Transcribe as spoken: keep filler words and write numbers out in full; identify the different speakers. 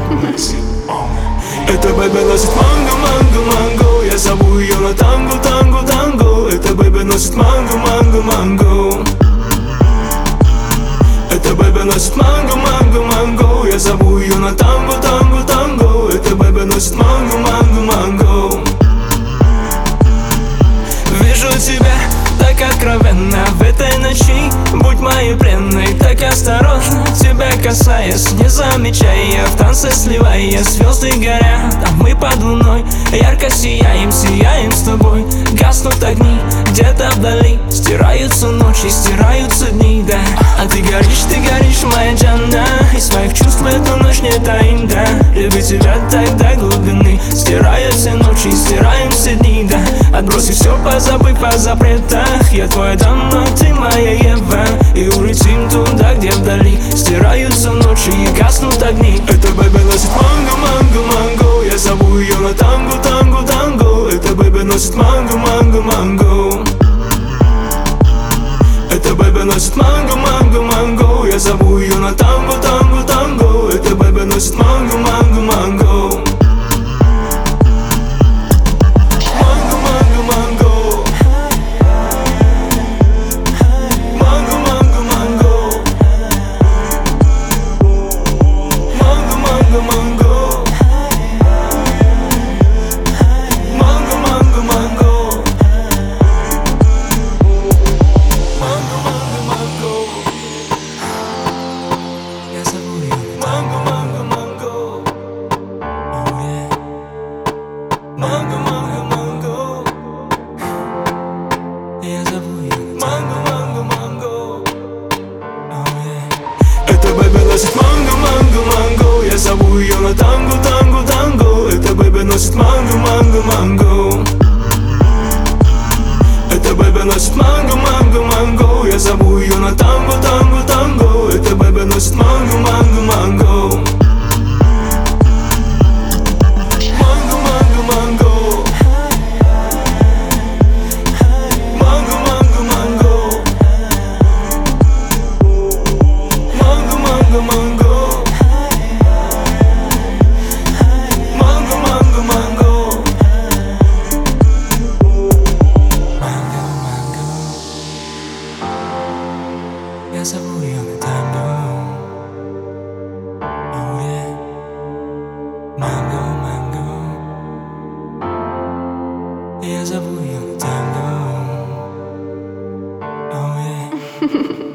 Speaker 1: Это бэби носит манго, манго, манго. Я зову ее на танго, танго, танго. Это бэби носит манго, манго, манго. Это бэби носит манго, манго, манго. Я зову ее на танго, танго, танго. Это бэби носит манго, манго, манго. Вижу тебя так откровенно в этой ночи. Будь моей пленной, так осторожно, тебя касаясь, не замечая, в танце сливая. Звезды горят, а мы под луной ярко сияем, сияем с тобой. Гаснут огни где-то вдали, стираются ночи, стираются дни, да. А ты горишь, ты горишь, моя Джанна. И своих чувств эту ночь не таим, да. Люблю тебя так до глубины, стирая все ночи, стираем все дни, да. Отбросив все, позабыв о запретах. Я твоя дама, ты моя Ева. И улетим туда, где вдали стираются ночи и гаснут огни. Это бэби носит манго, манго, манго. Я зову ее на танго, танго, танго. Это бэби носит манго, манго, манго. Это бэби носит манго, манго, манго. Я зову ее на танго, танго, танго. Это бэби носит манго, манго, манго. Манго, манго, манго. Я зову ее манго, манго, манго. Это бэби носит манго, манго, манго. Я зову ее на танго, танго, танго. Это бэби носит манго, манго, манго. Это бэби носит манго, манго, манго. Я зову ее на танго, танго, танго. Это бэби носит манго, манго, манго. Я зову ее на танго. Oh yeah. Манго, манго. Я зову ее на танго. Oh yeah.